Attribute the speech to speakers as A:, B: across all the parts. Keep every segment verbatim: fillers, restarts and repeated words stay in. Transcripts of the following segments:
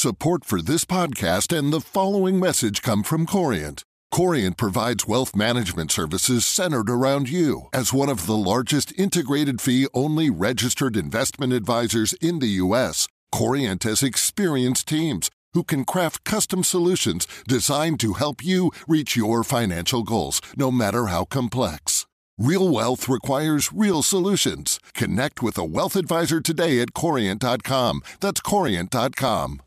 A: Support for this podcast and the following message come from Corient. Corient provides wealth management services centered around you. As one of the largest integrated fee-only registered investment advisors in the U S, Corient has experienced teams who can craft custom solutions designed to help you reach your financial goals, no matter how complex. Real wealth requires real solutions. Connect with a wealth advisor today at corient dot com. That's corient dot com.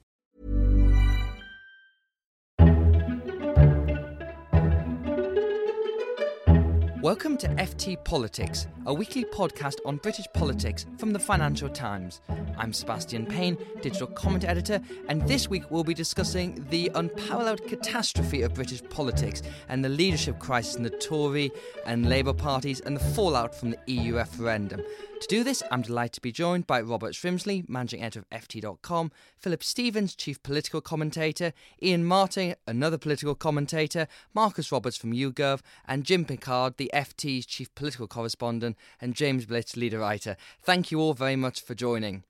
B: Welcome to F T Politics, a weekly podcast on British politics from the Financial Times. I'm Sebastian Payne, digital comment editor, and this week we'll be discussing the unparalleled catastrophe of British politics and the leadership crisis in the Tory and Labour parties and the fallout from the E U referendum. To do this, I'm delighted to be joined by Robert Shrimsley, managing editor of F T dot com, Philip Stevens, chief political commentator, Ian Martin, another political commentator, Marcus Roberts from YouGov, and Jim Pickard, the F T's chief political correspondent, and James Blitz, leader writer. Thank you all very much for joining.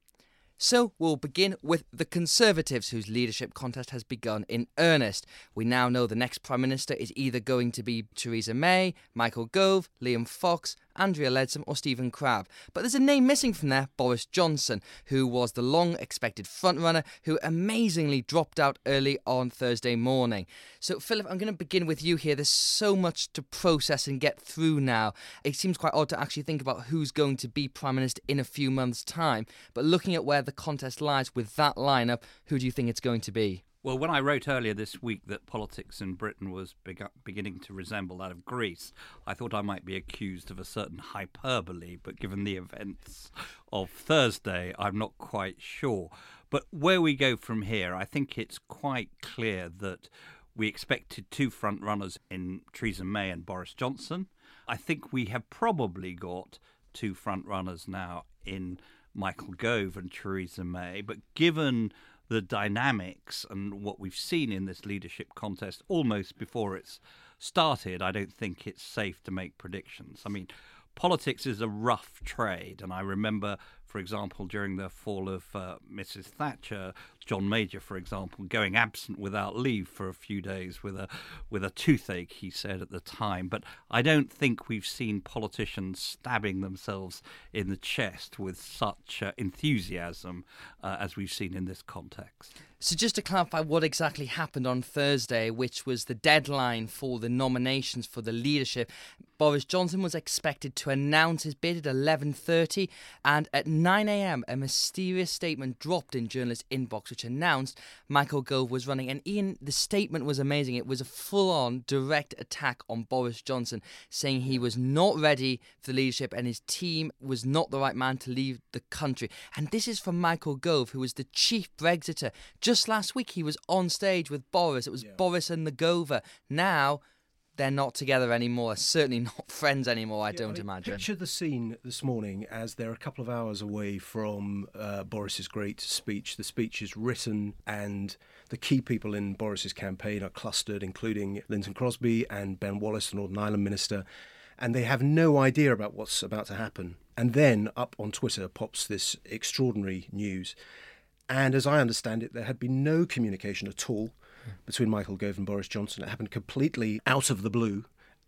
B: So we'll begin with the Conservatives, whose leadership contest has begun in earnest. We now know the next Prime Minister is either going to be Theresa May, Michael Gove, Liam Fox, Andrea Leadsom or Stephen Crabb. But there's a name missing from there, Boris Johnson, who was the long-expected frontrunner who amazingly dropped out early on Thursday morning. So, Philip, I'm going to begin with you here. There's so much to process and get through now. It seems quite odd to actually think about who's going to be Prime Minister in a few months' time. But looking at where the contest lies with that lineup, who do you think it's going to be?
C: Well, when I wrote earlier this week that politics in Britain was beg- beginning to resemble that of Greece, I thought I might be accused of a certain hyperbole, but given the events of Thursday, I'm not quite sure. But where we go from here, I think it's quite clear that we expected two front runners in Theresa May and Boris Johnson. I think we have probably got two front runners now in Michael Gove and Theresa May, but given the dynamics and what we've seen in this leadership contest almost before it's started, I don't think it's safe to make predictions. I mean, politics is a rough trade, and I remember, for example, during the fall of uh, Missus Thatcher, John Major, for example, going absent without leave for a few days with a with a toothache, he said at the time. But I don't think we've seen politicians stabbing themselves in the chest with such uh, enthusiasm uh, as we've seen in this context.
B: So just to clarify what exactly happened on Thursday, which was the deadline for the nominations for the leadership, Boris Johnson was expected to announce his bid at eleven thirty, and at nine a.m. a mysterious statement dropped in journalists' inbox which announced Michael Gove was running. And Ian, the statement was amazing. It was a full-on direct attack on Boris Johnson, saying he was not ready for the leadership and his team was not the right man to lead the country. And this is from Michael Gove, who was the chief Brexiter. Just last week, he was on stage with Boris. It was yeah. Boris and the Gover. Now, they're not together anymore. Certainly not friends anymore, I yeah, don't I mean, imagine.
D: Picture the scene this morning as they're a couple of hours away from uh, Boris's great speech. The speech is written and the key people in Boris's campaign are clustered, including Lynton Crosby and Ben Wallace, the Northern Ireland minister, and they have no idea about what's about to happen. And then up on Twitter pops this extraordinary news. And as I understand it, there had been no communication at all between Michael Gove and Boris Johnson. It happened completely out of the blue.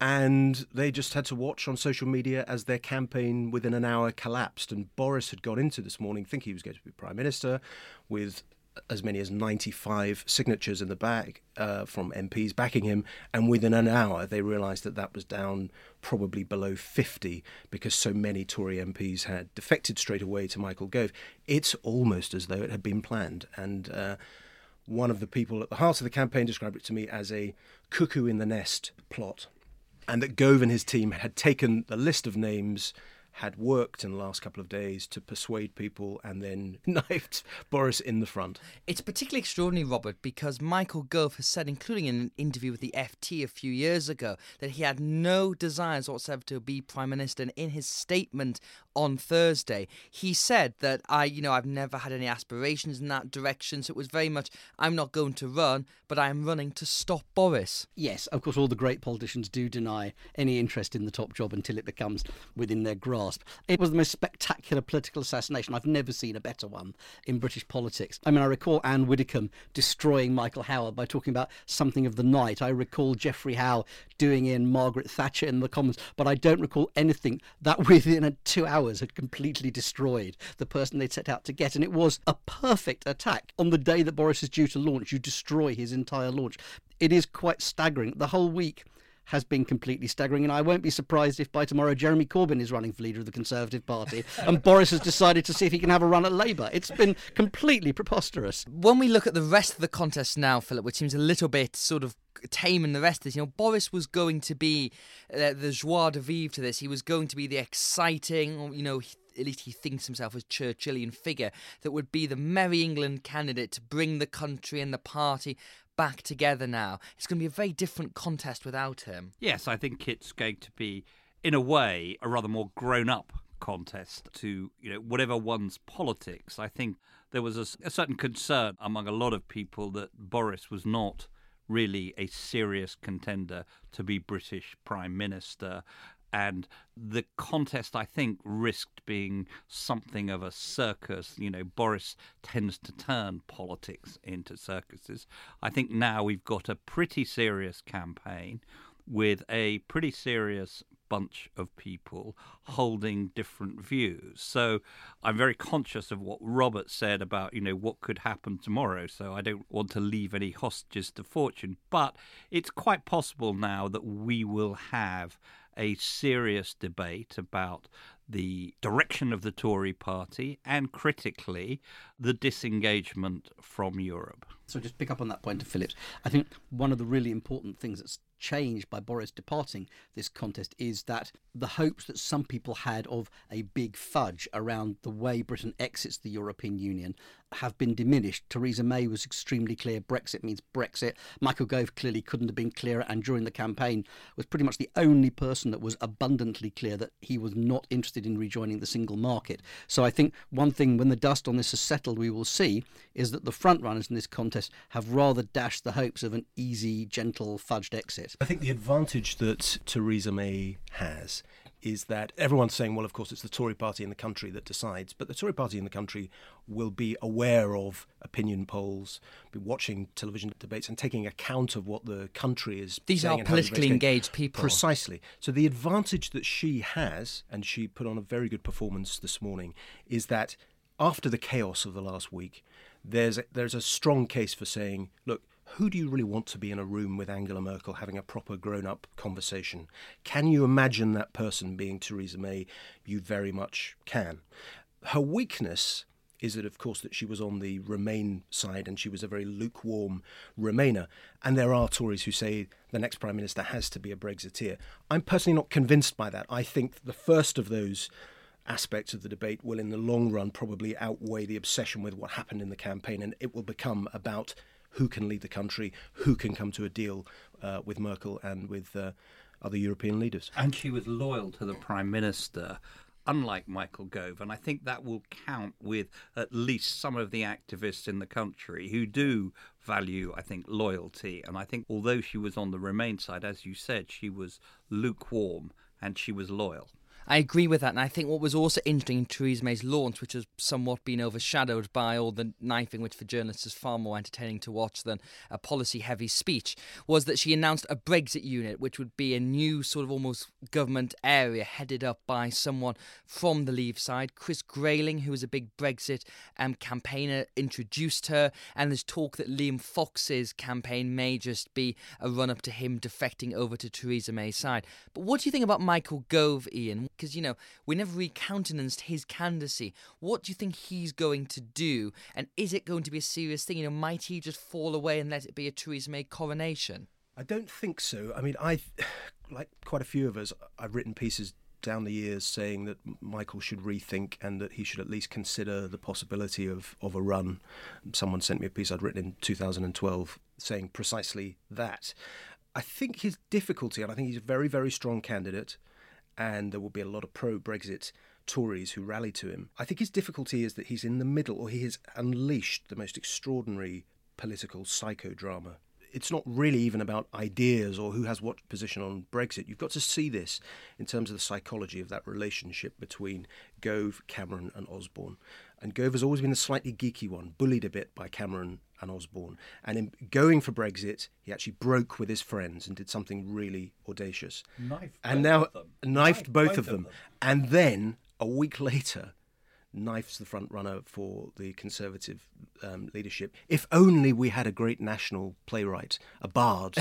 D: And they just had to watch on social media as their campaign within an hour collapsed. And Boris had gone into this morning thinking he was going to be Prime Minister with as many as ninety-five signatures in the bag uh, from M Ps backing him. And within an hour, they realised that that was down probably below fifty because so many Tory M Ps had defected straight away to Michael Gove. It's almost as though it had been planned. And uh, one of the people at the heart of the campaign described it to me as a cuckoo in the nest plot. And that Gove and his team had taken the list of names, had worked in the last couple of days to persuade people and then knifed Boris in the front.
B: It's particularly extraordinary, Robert, because Michael Gove has said, including in an interview with the F T a few years ago, that he had no desires whatsoever to be Prime Minister. And in his statement on Thursday, he said that, I, you know, I've never had any aspirations in that direction. So it was very much, I'm not going to run, but I'm running to stop Boris.
E: Yes, of course, all the great politicians do deny any interest in the top job until it becomes within their grasp. grasp. It was the most spectacular political assassination. I've never seen a better one in British politics. I mean, I recall Anne Widdecombe destroying Michael Howard by talking about something of the night. I recall Geoffrey Howe doing in Margaret Thatcher in the Commons, but I don't recall anything that within two hours had completely destroyed the person they'd set out to get. And it was a perfect attack. On the day that Boris is due to launch, you destroy his entire launch. It is quite staggering. The whole week has been completely staggering, and I won't be surprised if by tomorrow Jeremy Corbyn is running for leader of the Conservative Party and Boris has decided to see if he can have a run at Labour. It's been completely preposterous.
B: When we look at the rest of the contest now, Philip, which seems a little bit sort of tame in the rest of this, you know, Boris was going to be uh, the joie de vivre to this. He was going to be the exciting, you know, he, at least he thinks himself as Churchillian figure that would be the Merry England candidate to bring the country and the party back together now. It's going to be a very different contest without him.
C: Yes, I think it's going to be, in a way, a rather more grown-up contest to, you know, whatever one's politics. I think there was a, a certain concern among a lot of people that Boris was not really a serious contender to be British Prime Minister. And the contest, I think, risked being something of a circus. You know, Boris tends to turn politics into circuses. I think now we've got a pretty serious campaign with a pretty serious bunch of people holding different views. So I'm very conscious of what Robert said about, you know, what could happen tomorrow. So I don't want to leave any hostages to fortune. But it's quite possible now that we will have a serious debate about the direction of the Tory party and, critically, the disengagement from Europe.
E: So just pick up on that point of Philip's. I think one of the really important things that's changed by Boris departing this contest is that the hopes that some people had of a big fudge around the way Britain exits the European Union have been diminished. Theresa May was extremely clear. Brexit means Brexit. Michael Gove clearly couldn't have been clearer, and during the campaign was pretty much the only person that was abundantly clear that he was not interested in rejoining the single market. So I think one thing, when the dust on this has settled, we will see is that the front runners in this contest have rather dashed the hopes of an easy, gentle, fudged exit.
D: I think the advantage that Theresa May has is that everyone's saying, well, of course, it's the Tory party in the country that decides, but the Tory party in the country will be aware of opinion polls, be watching television debates and taking account of what the country is
B: These
D: saying.
B: These are politically engaged people.
D: Precisely. So the advantage that she has, and she put on a very good performance this morning, is that after the chaos of the last week, there's a, there's a strong case for saying, look, who do you really want to be in a room with Angela Merkel having a proper grown-up conversation? Can you imagine that person being Theresa May? You very much can. Her weakness is that, of course, that she was on the Remain side and she was a very lukewarm Remainer. And there are Tories who say the next Prime Minister has to be a Brexiteer. I'm personally not convinced by that. I think the first of those aspects of the debate will, in the long run, probably outweigh the obsession with what happened in the campaign, and it will become about who can lead the country, who can come to a deal uh, with Merkel and with uh, other European leaders.
C: And she was loyal to the Prime Minister, unlike Michael Gove. And I think that will count with at least some of the activists in the country who do value, I think, loyalty. And I think although she was on the Remain side, as you said, she was lukewarm and she was loyal.
B: I agree with that, and I think what was also interesting in Theresa May's launch, which has somewhat been overshadowed by all the knifing, which for journalists is far more entertaining to watch than a policy-heavy speech, was that she announced a Brexit unit, which would be a new sort of almost government area headed up by someone from the Leave side. Chris Grayling, who was a big Brexit um, campaigner, introduced her, and there's talk that Liam Fox's campaign may just be a run-up to him defecting over to Theresa May's side. But what do you think about Michael Gove, Ian? Because, you know, we never recountenanced his candidacy. What do you think he's going to do? And is it going to be a serious thing? You know, might he just fall away and let it be a Theresa May coronation?
D: I don't think so. I mean, I, like quite a few of us, I've written pieces down the years saying that Michael should rethink and that he should at least consider the possibility of, of a run. Someone sent me a piece I'd written in two thousand twelve saying precisely that. I think his difficulty, and I think he's a very, very strong candidate, and there will be a lot of pro-Brexit Tories who rally to him. I think his difficulty is that he's in the middle, or he has unleashed the most extraordinary political psychodrama. it's not really even about ideas or who has what position on Brexit. You've got to see this in terms of the psychology of that relationship between Gove, Cameron and Osborne. And Gove has always been the slightly geeky one, bullied a bit by Cameron and Osborne. And in going for Brexit, he actually broke with his friends and did something really audacious.
C: Knifed
D: and
C: both
D: now
C: of them.
D: knifed
C: Knifed
D: both,
C: both
D: of
C: of
D: them.
C: them.
D: And then, a week later, knifes the front runner for the Conservative um, leadership. If only we had a great national playwright, a bard,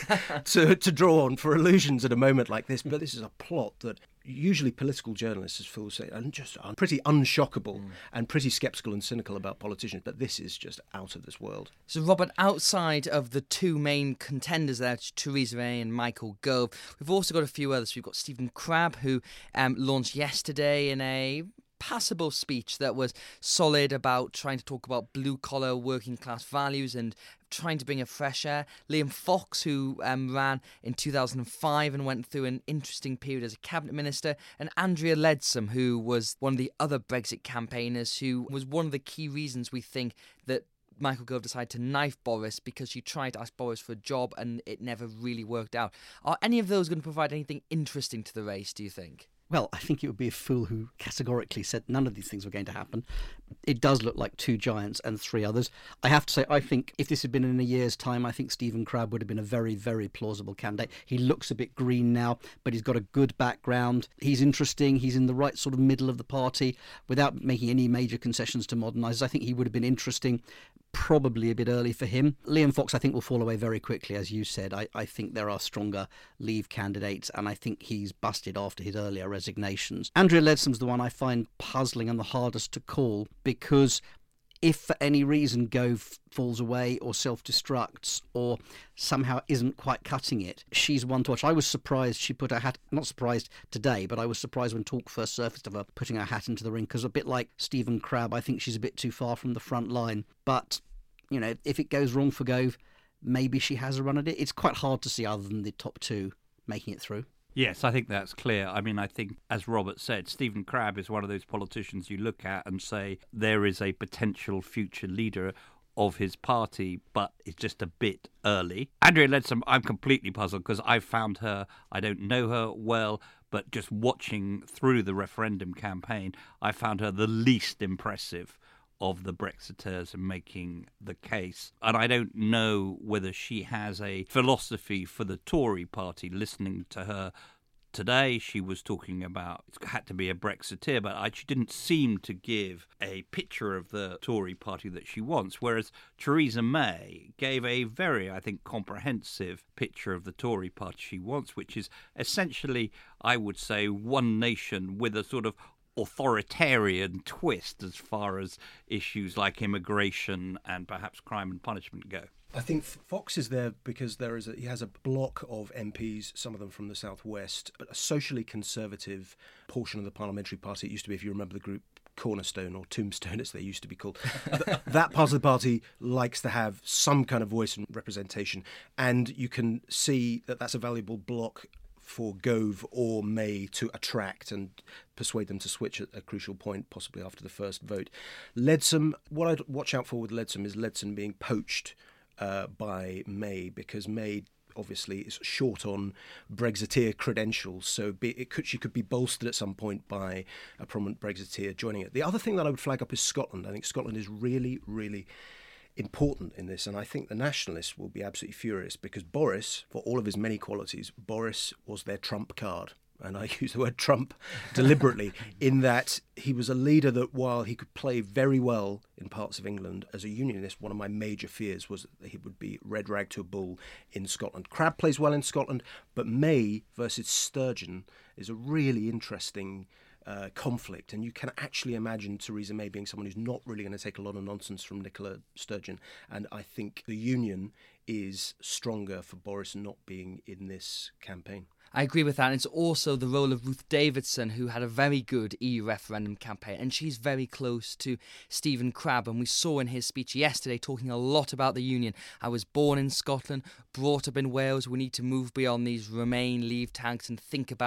D: to, to draw on for allusions at a moment like this. But this is a plot that usually political journalists, as Phil said, are just are pretty unshockable mm. and pretty sceptical and cynical about politicians. But this is just out of this world.
B: So, Robert, outside of the two main contenders there, Theresa May and Michael Gove, we've also got a few others. We've got Stephen Crabb, who um, launched yesterday in a passable speech that was solid about trying to talk about blue-collar working class values and trying to bring a fresh air. Liam Fox, who um, ran in two thousand five and went through an interesting period as a cabinet minister, and Andrea Leadsom, who was one of the other Brexit campaigners, who was one of the key reasons we think that Michael Gove decided to knife Boris, because she tried to ask Boris for a job and it never really worked out. Are any of those going to provide anything interesting to the race, do you think?
E: Well, I think it would be a fool who categorically said none of these things were going to happen. It does look like two giants and three others. I have to say, I think if this had been in a year's time, I think Stephen Crabb would have been a very, very plausible candidate. He looks a bit green now, but he's got a good background. He's interesting. He's in the right sort of middle of the party without making any major concessions to modernisers. I think he would have been interesting. Probably a bit early for him. Liam Fox, I think, will fall away very quickly, as you said. I, I think there are stronger Leave candidates, and I think he's busted after his earlier resignations. Andrea Leadsom's the one I find puzzling and the hardest to call, because if for any reason Gove falls away or self-destructs or somehow isn't quite cutting it, she's one to watch. I was surprised she put her hat, not surprised today, but I was surprised when talk first surfaced of her putting her hat into the ring, because a bit like Stephen Crabb, I think she's a bit too far from the front line. But, you know, if it goes wrong for Gove, maybe she has a run at it. It's quite hard to see other than the top two making it through.
C: Yes, I think that's clear. I mean, I think, as Robert said, Stephen Crabb is one of those politicians you look at and say there is a potential future leader of his party, but it's just a bit early. Andrea Leadsom, I'm completely puzzled because I found her, I don't know her well, but just watching through the referendum campaign, I found her the least impressive of the Brexiteers in making the case. And I don't know whether she has a philosophy for the Tory party. Listening to her today, she was talking about it had to be a Brexiteer, but I, she didn't seem to give a picture of the Tory party that she wants, whereas Theresa May gave a very, I think, comprehensive picture of the Tory party she wants, which is essentially, I would say, one nation with a sort of authoritarian twist as far as issues like immigration and perhaps crime and punishment go.
D: I think Fox is there because there is a, he has a block of M Ps, some of them from the southwest, but a socially conservative portion of the parliamentary party. It used to be, if you remember the group, Cornerstone or Tombstone, as they used to be called. Th- that part of the party likes to have some kind of voice and representation, and you can see that that's a valuable block for Gove or May to attract and persuade them to switch at a crucial point, possibly after the first vote. Leadsom, what I'd watch out for with Leadsom is Leadsom being poached uh, by May, because May obviously is short on Brexiteer credentials, so be, it could, she could be bolstered at some point by a prominent Brexiteer joining it. The other thing that I would flag up is Scotland. I think Scotland is really, really important in this, and I think the nationalists will be absolutely furious, because Boris, for all of his many qualities, Boris was their trump card. And I use the word trump deliberately, in that he was a leader that, while he could play very well in parts of England, as a unionist, one of my major fears was that he would be red rag to a bull in Scotland. Crabb plays well in Scotland, but May versus Sturgeon is a really interesting Uh, conflict, and you can actually imagine Theresa May being someone who's not really going to take a lot of nonsense from Nicola Sturgeon, and I think the union is stronger for Boris not being in this campaign.
B: I agree with that. And it's also the role of Ruth Davidson, who had a very good E U referendum campaign, and she's very close to Stephen Crabb. And we saw in his speech yesterday talking a lot about the union. I was born in Scotland, brought up in Wales. We need to move beyond these Remain, Leave tags and think about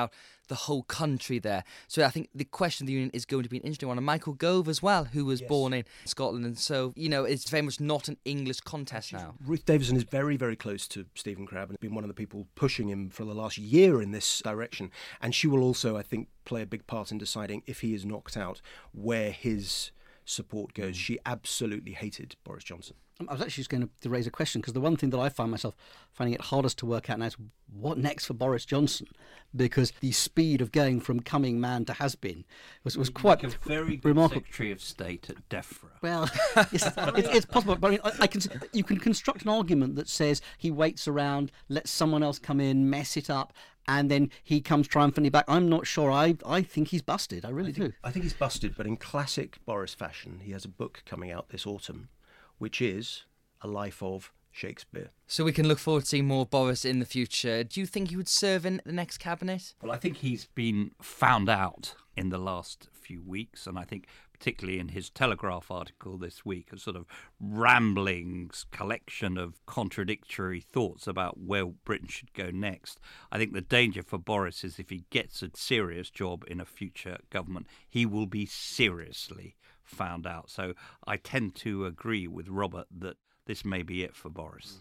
B: the whole country there. So I think the question of the union is going to be an interesting one. And Michael Gove as well, who was yes. born in Scotland. And so, you know, it's very much not an English contest now.
D: Ruth Davidson is very, very close to Stephen Crabb and has been one of the people pushing him for the last year in this direction. And she will also, I think, play a big part in deciding if he is knocked out, where his support goes. She absolutely hated Boris Johnson.
E: I was actually just going to raise a question, because the one thing that I find myself finding it hardest to work out now is what next for Boris Johnson, because the speed of going from coming man to has-been was, was quite
C: like a very good
E: remarkable.
C: Secretary of State at DEFRA.
E: Well, it's, it's, it's possible, but I mean, I, I can, you can construct an argument that says he waits around, lets someone else come in, mess it up, and then he comes triumphantly back. I'm not sure. I I think he's busted. I really
D: I think,
E: do.
D: I think he's busted, but in classic Boris fashion, he has a book coming out this autumn, which is A Life of Shakespeare.
B: So we can look forward to seeing more Boris in the future. Do you think he would serve in the next cabinet?
C: Well, I think he's been found out in the last few weeks, and I think particularly in his Telegraph article this week, a sort of ramblings collection of contradictory thoughts about where Britain should go next. I think the danger for Boris is if he gets a serious job in a future government, he will be seriously found out. So I tend to agree with Robert that this may be it for Boris.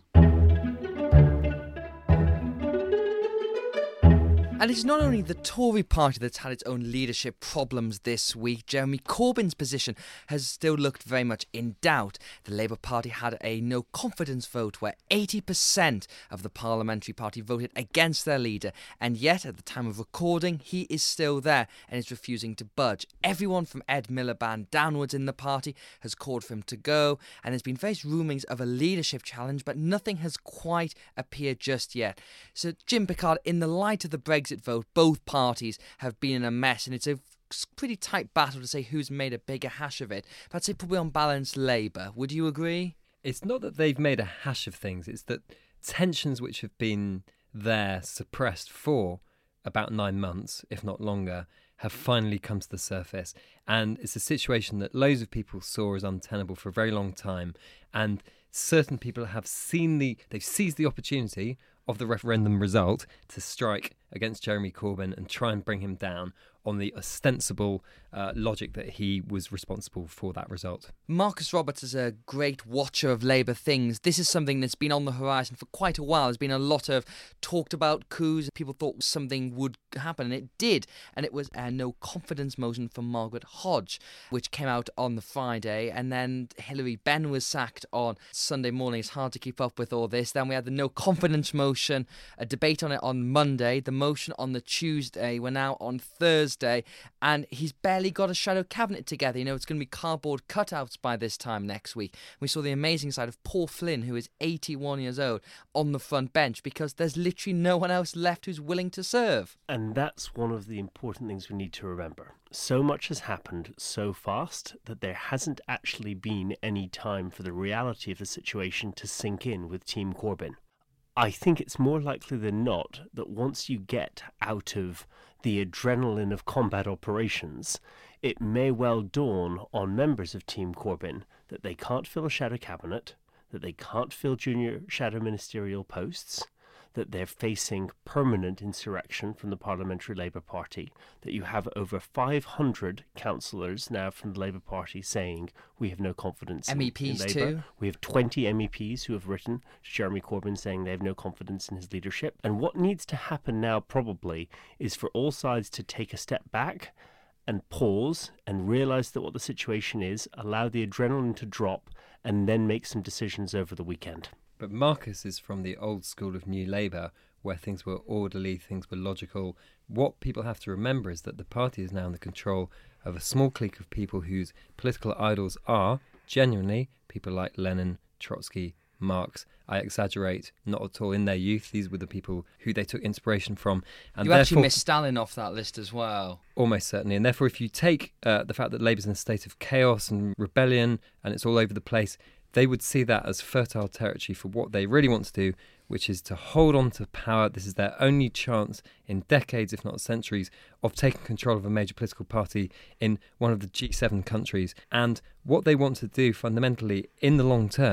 B: And it's not only the Tory party that's had its own leadership problems this week. Jeremy Corbyn's position has still looked very much in doubt. The Labour Party had a no-confidence vote where eighty percent of the parliamentary party voted against their leader, and yet at the time of recording he is still there and is refusing to budge. Everyone from Ed Miliband downwards in the party has called for him to go, and there's been various rumourings of a leadership challenge, but nothing has quite appeared just yet. So Jim Pickard, in the light of the Brexit vote, both parties have been in a mess, and it's a pretty tight battle to say who's made a bigger hash of it. But I'd say probably on balance Labour. Would you agree?
F: It's not that they've made a hash of things, it's that tensions which have been there suppressed for about nine months, if not longer, have finally come to the surface. And it's a situation that loads of people saw as untenable for a very long time, and certain people have seen the they've seized the opportunity of the referendum result to strike against Jeremy Corbyn and try and bring him down on the ostensible uh, logic that he was responsible for that result.
B: Marcus Roberts is a great watcher of Labour things. This is something that's been on the horizon for quite a while. There's been a lot of talked about coups. People thought something would happen, and it did. And it was a no confidence motion for Margaret Hodge, which came out on the Friday. And then Hilary Benn was sacked on Sunday morning. It's hard to keep up with all this. Then we had the no confidence motion, a debate on it on Monday, the motion on the Tuesday. We're now on Thursday. And he's barely got a shadow cabinet together. You know, it's going to be cardboard cutouts by this time next week. We saw the amazing side of Paul Flynn, who is eighty-one years old, on the front bench because there's literally no one else left who's willing to serve.
G: And that's one of the important things we need to remember. So much has happened so fast that there hasn't actually been any time for the reality of the situation to sink in with Team Corbyn. I think it's more likely than not that once you get out of the adrenaline of combat operations, it may well dawn on members of Team Corbyn that they can't fill a shadow cabinet, that they can't fill junior shadow ministerial posts, that they're facing permanent insurrection from the Parliamentary Labour Party, that you have over five hundred councillors now from the Labour Party saying we have no confidence in,
B: M E Ps
G: in Labour.
B: too.
G: We have twenty M E Ps who have written to Jeremy Corbyn saying they have no confidence in his leadership. And what needs to happen now probably is for all sides to take a step back and pause and realise that what the situation is, allow the adrenaline to drop, and then make some decisions over the weekend.
F: But Marcus is from the old school of New Labour, where things were orderly, things were logical. What people have to remember is that the party is now in the control of a small clique of people whose political idols are, genuinely, people like Lenin, Trotsky, Marx. I exaggerate, not at all. In their youth, these were the people who they took inspiration from. And
B: you actually missed Stalin off that list as well.
F: Almost certainly. And therefore, if you take uh, the fact that Labour's in a state of chaos and rebellion, and it's all over the place, they would see that as fertile territory for what they really want to do, which is to hold on to power. This is their only chance in decades, if not centuries, of taking control of a major political party in one of the G seven countries. And what they want to do fundamentally in the long term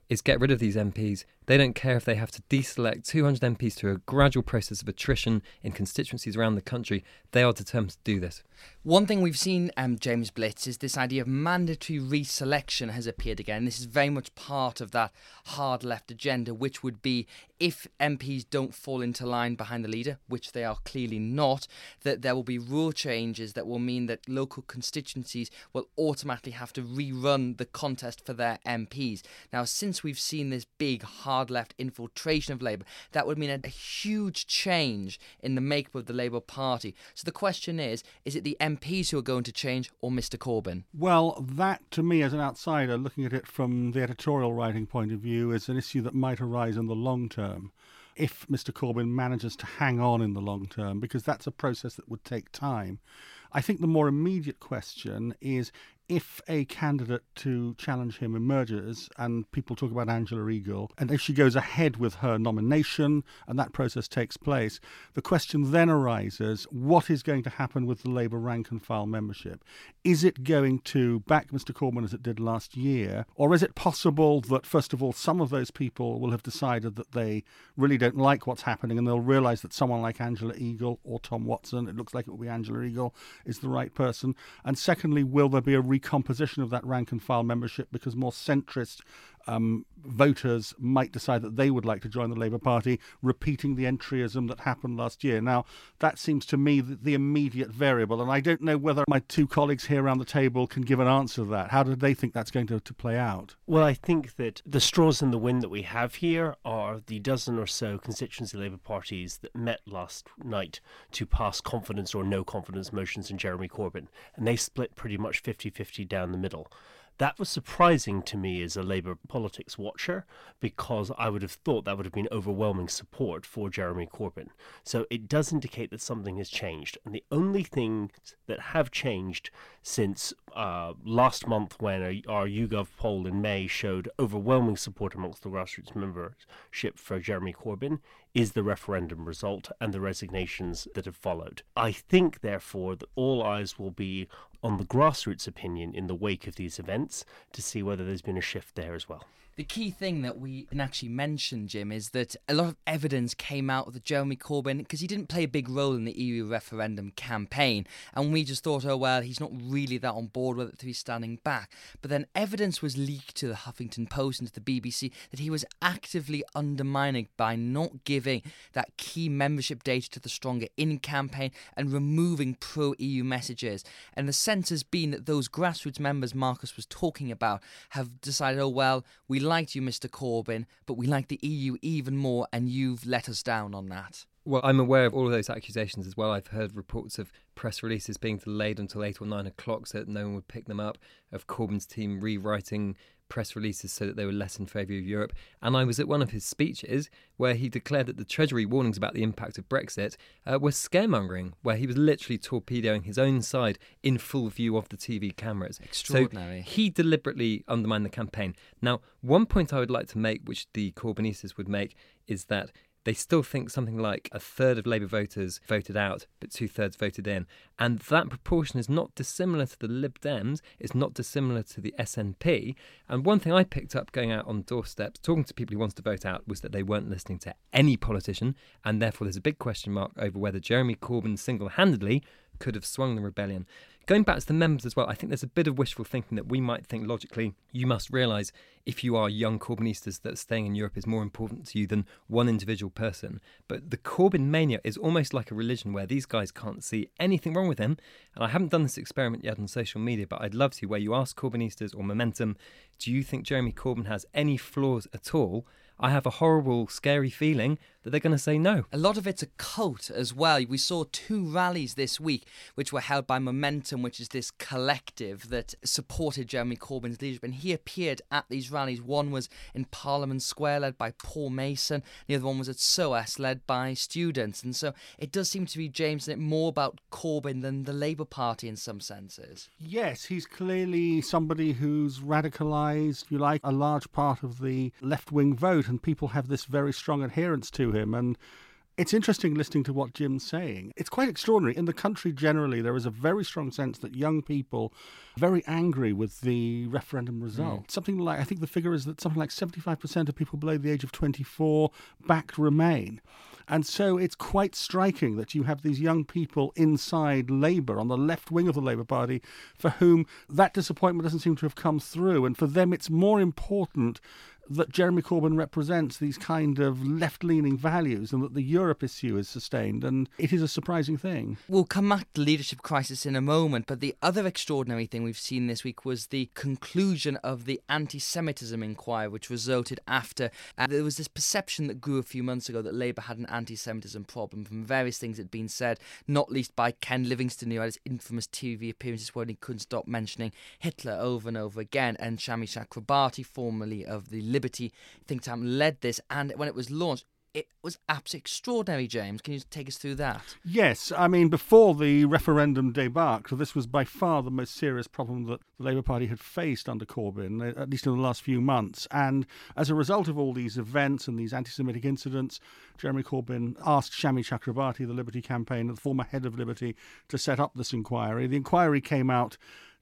F: is get rid of these M Ps. They don't care if they have to deselect two hundred M Ps through a gradual process of attrition in constituencies around the country. They are determined to do this.
B: One thing we've seen, um, James Blitz, is this idea of mandatory reselection has appeared again. This is very much part of that hard left agenda, which would be if M Ps don't fall into line behind the leader, which they are clearly not, that there will be rule changes that will mean that local constituencies will automatically have to rerun the contest for their M Ps. Now, since we've seen this big hard left infiltration of Labour, that would mean a, a huge change in the makeup of the Labour Party. So the question is, is it the M Ps who are going to change or Mr Corbyn?
H: Well, that to me as an outsider, looking at it from the editorial writing point of view, is an issue that might arise in the long term. If Mr Corbyn manages to hang on in the long term, because that's a process that would take time. I think the more immediate question is if a candidate to challenge him emerges, and people talk about Angela Eagle, and if she goes ahead with her nomination and that process takes place, the question then arises, what is going to happen with the Labour rank and file membership? Is it going to back Mr Corbyn as it did last year, or is it possible that, first of all, some of those people will have decided that they really don't like what's happening and they'll realise that someone like Angela Eagle or Tom Watson, it looks like it will be Angela Eagle, is the right person? And secondly, will there be a recomposition of that rank and file membership because more centrist um, voters might decide that they would like to join the Labour Party, repeating the entryism that happened last year? Now, that seems to me the, the immediate variable, and I don't know whether my two colleagues here around the table can give an answer to that. How do they think that's going to, to play out?
G: Well, I think that the straws in the wind that we have here are the dozen or so constituency Labour parties that met last night to pass confidence or no confidence motions in Jeremy Corbyn, and they split pretty much fifty-fifty down the middle. That was surprising to me as a Labour politics watcher, because I would have thought that would have been overwhelming support for Jeremy Corbyn. So it does indicate that something has changed. And the only things that have changed since uh, last month, when our YouGov poll in May showed overwhelming support amongst the grassroots membership for Jeremy Corbyn, is the referendum result and the resignations that have followed. I think, therefore, that all eyes will be on the grassroots opinion in the wake of these events to see whether there's been a shift there as well.
B: The key thing that we can actually mention, Jim, is that a lot of evidence came out that Jeremy Corbyn, because he didn't play a big role in the E U referendum campaign, and we just thought, oh, well, he's not really that on board with it, so he's standing back. But then evidence was leaked to the Huffington Post and to the B B C that he was actively undermining by not giving that key membership data to the Stronger In campaign and removing pro-E U messages. And the sense has been that those grassroots members Marcus was talking about have decided, oh, well, we liked you, Mr Corbyn, but we like the E U even more, and you've let us down on that.
F: Well, I'm aware of all of those accusations as well. I've heard reports of press releases being delayed until eight or nine o'clock so that no one would pick them up, of Corbyn's team rewriting press releases so that they were less in favour of Europe. And I was at one of his speeches where he declared that the Treasury warnings about the impact of Brexit uh, were scaremongering, where he was literally torpedoing his own side in full view of the T V cameras.
B: Extraordinary.
F: So he deliberately undermined the campaign. Now, one point I would like to make, which the Corbynistas would make, is that they still think something like a third of Labour voters voted out, but two-thirds voted in. And that proportion is not dissimilar to the Lib Dems, it's not dissimilar to the S N P. And one thing I picked up going out on doorsteps, talking to people who wanted to vote out, was that they weren't listening to any politician, and therefore there's a big question mark over whether Jeremy Corbyn single-handedly could have swung the rebellion. Going back to the members as well, I think there's a bit of wishful thinking that we might think logically, you must realise if you are young Corbynistas that staying in Europe is more important to you than one individual person. But the Corbyn mania is almost like a religion where these guys can't see anything wrong with him. And I haven't done this experiment yet on social media, but I'd love to, where you ask Corbynistas or Momentum, do you think Jeremy Corbyn has any flaws at all? I have a horrible, scary feeling that they're going to say no.
B: A lot of it's a cult as well. We saw two rallies this week which were held by Momentum, which is this collective that supported Jeremy Corbyn's leadership, and he appeared at these rallies. One was in Parliament Square, led by Paul Mason. The other one was at S O A S, led by students. And so it does seem to be, James, more about Corbyn than the Labour Party in some senses.
H: Yes, he's clearly somebody who's radicalised, if you like, a large part of the left-wing vote, and people have this very strong adherence to him. And It's interesting listening to what Jim's saying. It's quite extraordinary. In the country generally, there is a very strong sense that young people are very angry with the referendum result. Mm. Something like, I think the figure is that something like seventy-five percent of people below the age of twenty-four backed Remain. And so it's quite striking that you have these young people inside Labour, on the left wing of the Labour Party, for whom that disappointment doesn't seem to have come through. And for them, it's more important that Jeremy Corbyn represents these kind of left-leaning values and that the Europe issue is sustained, and it is a surprising thing.
B: We'll come back to the leadership crisis in a moment, but the other extraordinary thing we've seen this week was the conclusion of the anti-Semitism inquiry, which resulted after uh, there was this perception that grew a few months ago that Labour had an anti-Semitism problem from various things that had been said, not least by Ken Livingstone, who had his infamous T V appearances where he couldn't stop mentioning Hitler over and over again, and Shami Chakrabarti, formerly of the Liberty think tank, led this, and when it was launched, it was absolutely extraordinary. James, can you take us through that?
H: Yes, I mean, before the referendum debacle, this was by far the most serious problem that the Labour Party had faced under Corbyn, at least in the last few months. And as a result of all these events and these anti-Semitic incidents, Jeremy Corbyn asked Shami Chakrabarti, the Liberty campaign, the former head of Liberty, to set up this inquiry. The inquiry came out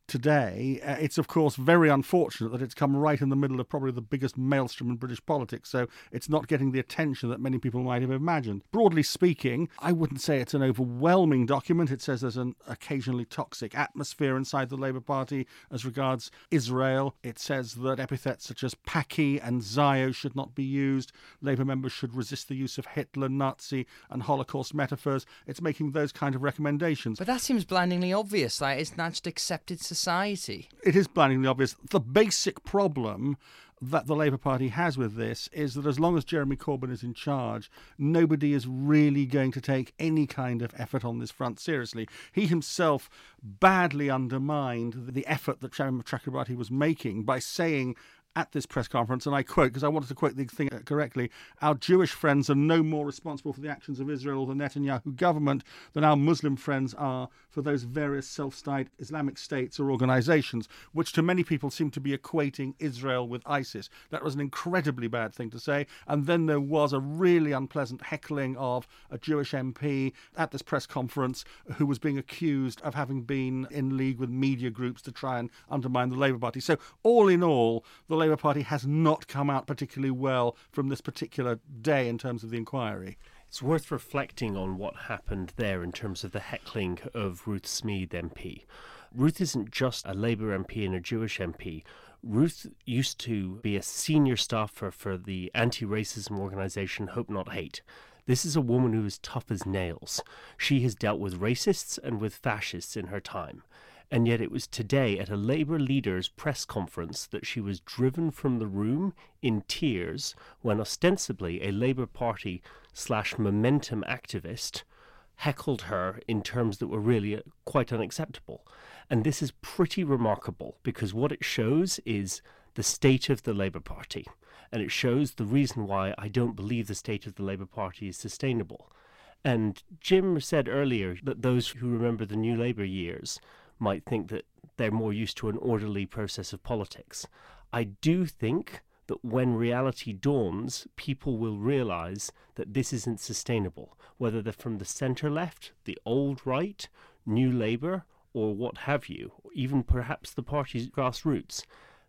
H: today. Uh, it's, of course, very unfortunate that it's come right in the middle of probably the biggest maelstrom in British politics, so it's not getting the attention that many people might have imagined. Broadly speaking, I wouldn't say it's an overwhelming document. It says there's an occasionally toxic atmosphere inside the Labour Party as regards Israel. It says that epithets such as Paki and Zio should not be used. Labour members should resist the use of Hitler, Nazi and Holocaust metaphors. It's making those kind of recommendations.
B: But that seems blindingly obvious. Like, it's not just accepted society. Society.
H: It is blindingly obvious. The basic problem that the Labour Party has with this is that as long as Jeremy Corbyn is in charge, nobody is really going to take any kind of effort on this front seriously. He himself badly undermined the effort that Shami Chakrabarti was making by saying at this press conference, and I quote, because I wanted to quote the thing correctly, "Our Jewish friends are no more responsible for the actions of Israel or the Netanyahu government than our Muslim friends are for those various self-styled Islamic states or organisations," which to many people seem to be equating Israel with ISIS. That was an incredibly bad thing to say. And then there was a really unpleasant heckling of a Jewish M P at this press conference who was being accused of having been in league with media groups to try and undermine the Labour Party. So all in all, the Labour Party has not come out particularly well from this particular day in terms of the inquiry.
G: It's worth reflecting on what happened there in terms of the heckling of Ruth Smead M P. Ruth isn't just a Labour M P and a Jewish M P. Ruth used to be a senior staffer for the anti-racism organisation Hope Not Hate. This is a woman who is tough as nails. She has dealt with racists and with fascists in her time. And yet it was today at a Labour leaders' press conference that she was driven from the room in tears when ostensibly a Labour Party slash Momentum activist heckled her in terms that were really quite unacceptable. And this is pretty remarkable because what it shows is the state of the Labour Party. And it shows the reason why I don't believe the state of the Labour Party is sustainable. And Jim said earlier that those who remember the New Labour years might think that they're more used to an orderly process of politics. I do think that when reality dawns, people will realise that this isn't sustainable, whether they're from the centre-left, the old right, New Labour, or what have you, or even perhaps the party's grassroots.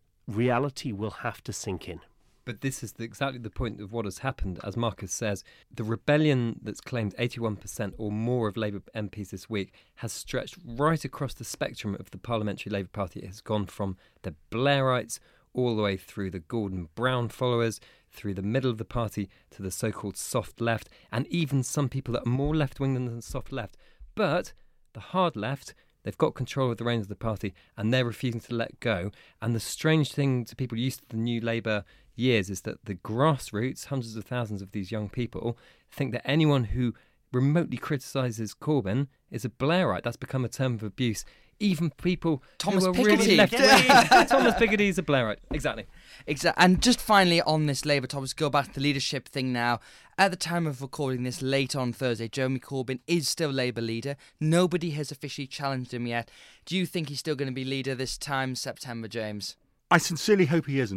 G: Reality will have to sink in.
F: But this is the, exactly the point of what has happened. As Marcus says, the rebellion that's claimed eighty-one percent or more of Labour M Ps this week has stretched right across the spectrum of the Parliamentary Labour Party. It has gone from the Blairites all the way through the Gordon Brown followers, through the middle of the party to the so-called soft left, and even some people that are more left-wing than the soft left. But the hard left, they've got control of the reins of the party and they're refusing to let go. And the strange thing to people used to the New Labour years is that the grassroots, hundreds of thousands of these young people, think that anyone who remotely criticises Corbyn is a Blairite. That's become a term of abuse. Even people
B: Thomas
F: who are
B: Piketty.
F: really left-wing. Thomas Piketty is a Blairite. Exactly.
B: Exactly. And just finally on this Labour topic, go back to the leadership thing now. At the time of recording this late on Thursday, Jeremy Corbyn is still Labour leader. Nobody has officially challenged him yet. Do you think he's still going to be leader this time, September, James?
H: I sincerely hope he isn't,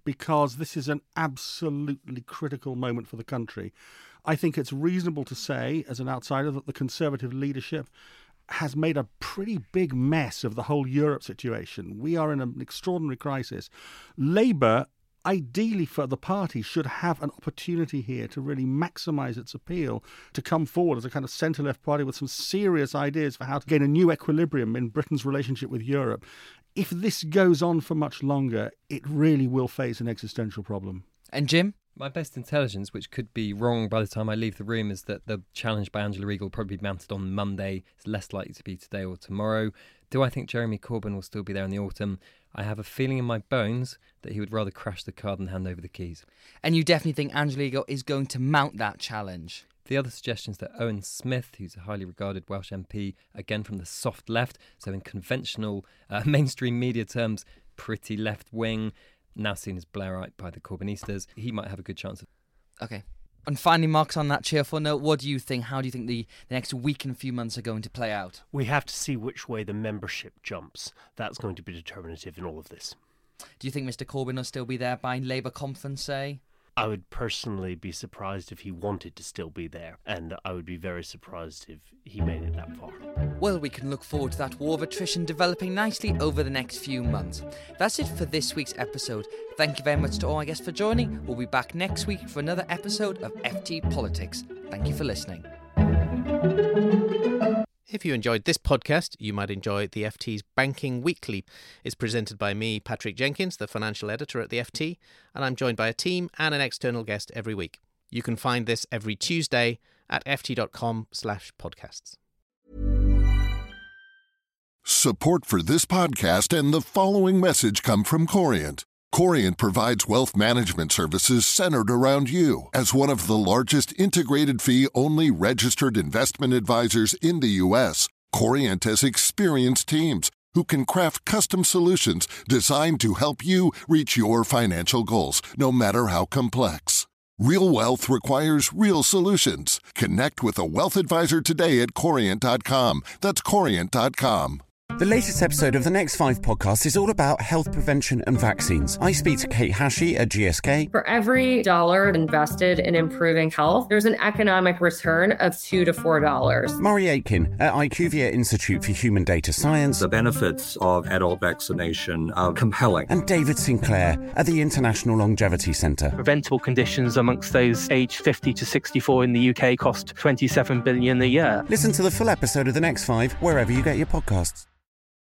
H: because this is an absolutely critical moment for the country. I think it's reasonable to say, as an outsider, that the Conservative leadership has made a pretty big mess of the whole Europe situation. We are in an extraordinary crisis. Labour, ideally for the party, should have an opportunity here to really maximise its appeal, to come forward as a kind of centre-left party with some serious ideas for how to gain a new equilibrium in Britain's relationship with Europe. If this goes on for much longer, it really will face an existential problem.
B: And Jim?
F: My best intelligence, which could be wrong by the time I leave the room, is that the challenge by Angela Regal will probably be mounted on Monday. It's less likely to be today or tomorrow. Do I think Jeremy Corbyn will still be there in the autumn? I have a feeling in my bones that he would rather crash the car than hand over the keys.
B: And you definitely think Angela Regal is going to mount that challenge?
F: The other suggestion is that Owen Smith, who's a highly regarded Welsh M P, again from the soft left, so in conventional uh, mainstream media terms, pretty left-wing, now seen as Blairite by the Corbynistas, he might have a good chance of...
B: Okay. And finally, Marcus, on that cheerful note, what do you think? How do you think the, the next week and few months are going to play out?
G: We have to see which way the membership jumps. That's going to be determinative in all of this.
B: Do you think Mister Corbyn will still be there by Labour conference, say?
G: I would personally be surprised if he wanted to still be there, and I would be very surprised if he made it that far.
B: Well, we can look forward to that war of attrition developing nicely over the next few months. That's it for this week's episode. Thank you very much to all our guests for joining. We'll be back next week for another episode of F T Politics. Thank you for listening.
I: If you enjoyed this podcast, you might enjoy the F T's Banking Weekly. It's presented by me, Patrick Jenkins, the financial editor at the F T, and I'm joined by a team and an external guest every week. You can find this every Tuesday at ft.com slash podcasts.
A: Support for this podcast and the following message come from Corient. Corient provides wealth management services centered around you. As one of the largest integrated fee-only registered investment advisors in the U S, Corient has experienced teams who can craft custom solutions designed to help you reach your financial goals, no matter how complex. Real wealth requires real solutions. Connect with a wealth advisor today at corient dot com. That's corient dot com.
J: The latest episode of the Next Five podcast is all about health prevention and vaccines. I speak to Kate Hashey at G S K.
K: For every dollar invested in improving health, there's an economic return of two to four dollars.
J: Murray Aitken at IQVIA Institute for Human Data Science.
L: The benefits of adult vaccination are compelling.
J: And David Sinclair at the International Longevity Centre.
M: Preventable conditions amongst those aged fifty to sixty-four in the U K cost twenty-seven billion dollars a year.
J: Listen to the full episode of the Next Five wherever you get your podcasts.